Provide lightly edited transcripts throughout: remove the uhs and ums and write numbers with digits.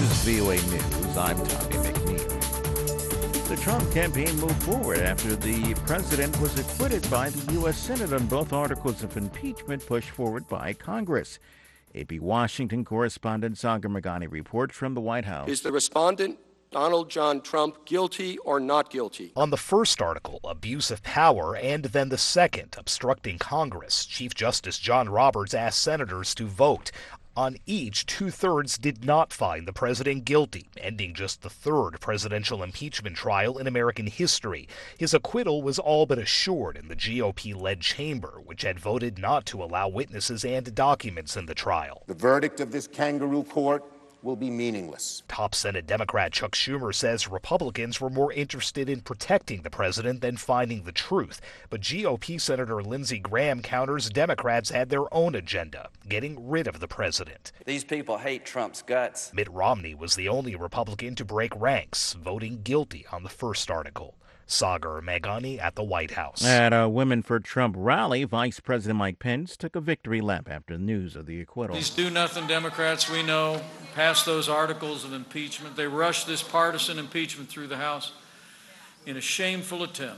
is VOA News. I'm Tommy McNeil. The Trump campaign moved forward after the president was acquitted by the U.S. Senate on both articles of impeachment pushed forward by Congress. AP Washington correspondent Sagar Meghani reports from the White House. Is the respondent, Donald John Trump, guilty or not guilty? On the first article, abuse of power, and then the second, obstructing Congress, Chief Justice John Roberts asked senators to vote. On each, 2/3 did not find the president guilty, ending just the third presidential impeachment trial in American history. His acquittal was all but assured in the GOP-led chamber, which had voted not to allow witnesses and documents in the trial. The verdict of this kangaroo court will be meaningless. Top Senate Democrat Chuck Schumer says Republicans were more interested in protecting the president than finding the truth. But GOP Senator Lindsey Graham counters Democrats had their own agenda, getting rid of the president. These people hate Trump's guts. Mitt Romney was the only Republican to break ranks, voting guilty on the first article. Sagar Meghani at the White House. At a Women for Trump rally, Vice President Mike Pence took a victory lap after news of the acquittal. These do-nothing Democrats, we know, passed those articles of impeachment. They rushed this partisan impeachment through the House in a shameful attempt,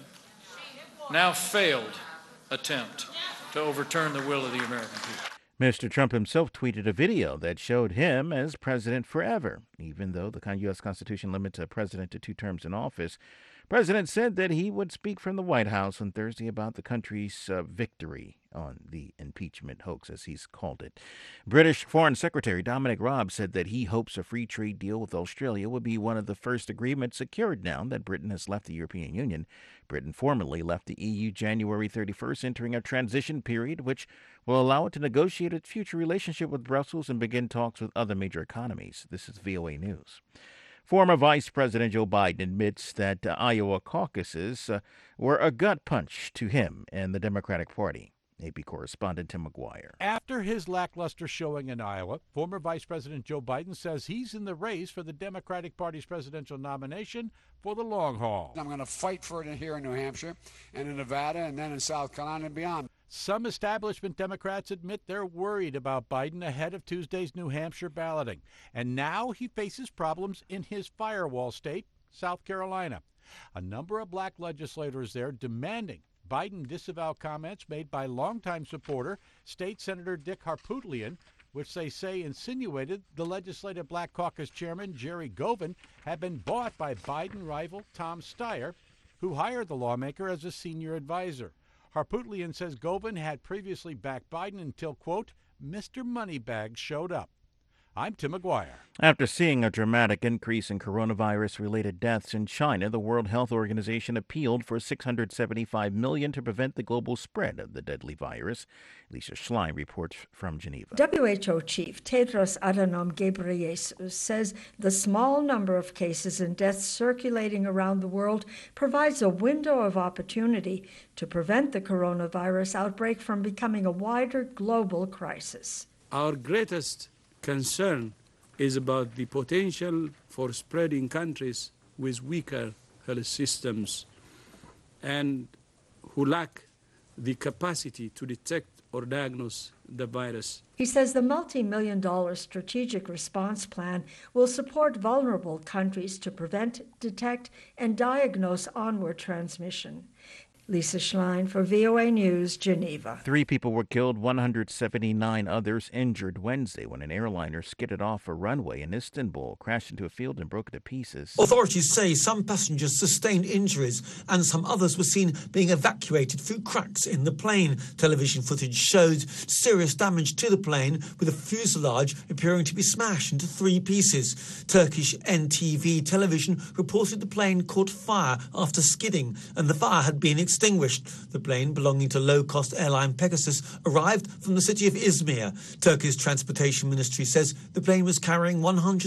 now failed attempt, to overturn the will of the American people. Mr. Trump himself tweeted a video that showed him as president forever. Even though the U.S. Constitution limits a president to 2 terms in office, the president said that he would speak from the White House on Thursday about the country's victory on the impeachment hoax, as he's called it. British Foreign Secretary Dominic Raab said that he hopes a free trade deal with Australia will be one of the first agreements secured now that Britain has left the European Union. Britain formally left the EU January 31st, entering a transition period which will allow it to negotiate its future relationship with Brussels and begin talks with other major economies. This is VOA News. Former Vice President Joe Biden admits that Iowa caucuses were a gut punch to him and the Democratic Party. AP correspondent Tim McGuire. After his lackluster showing in Iowa, former Vice President Joe Biden says he's in the race for the Democratic Party's presidential nomination for the long haul. I'm going to fight for it here in New Hampshire and in Nevada and then in South Carolina and beyond. Some establishment Democrats admit they're worried about Biden ahead of Tuesday's New Hampshire balloting. And now he faces problems in his firewall state, South Carolina. A number of black legislators there demanding Biden disavow comments made by longtime supporter, State Senator Dick Harpootlian, which they say insinuated the Legislative Black Caucus chairman, Jerry Govin, had been bought by Biden rival Tom Steyer, who hired the lawmaker as a senior advisor. Harpootlian says Govin had previously backed Biden until, quote, Mr. Moneybags showed up. I'm Tim McGuire. After seeing a dramatic increase in coronavirus-related deaths in China, the World Health Organization appealed for $675 million to prevent the global spread of the deadly virus. Lisa Schlein reports from Geneva. WHO Chief Tedros Adhanom Ghebreyesus says the small number of cases and deaths circulating around the world provides a window of opportunity to prevent the coronavirus outbreak from becoming a wider global crisis. Our greatest concern is about the potential for spreading countries with weaker health systems and who lack the capacity to detect or diagnose the virus. He says the multi-million-dollar strategic response plan will support vulnerable countries to prevent, detect, and diagnose onward transmission. Lisa Schlein for VOA News, Geneva. 3 people were killed, 179 others injured Wednesday when an airliner skidded off a runway in Istanbul, crashed into a field and broke to pieces. Authorities say some passengers sustained injuries and some others were seen being evacuated through cracks in the plane. Television footage showed serious damage to the plane, with the fuselage appearing to be smashed into 3 pieces. Turkish NTV television reported the plane caught fire after skidding and the fire had been extinguished. The plane, belonging to low-cost airline Pegasus, arrived from the city of Izmir. Turkey's transportation ministry says the plane was carrying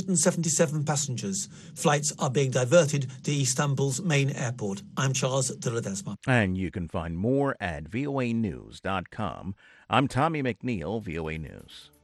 177 passengers. Flights are being diverted to Istanbul's main airport. I'm Charles de Ledesma. And you can find more at voanews.com. I'm Tommy McNeil, VOA News.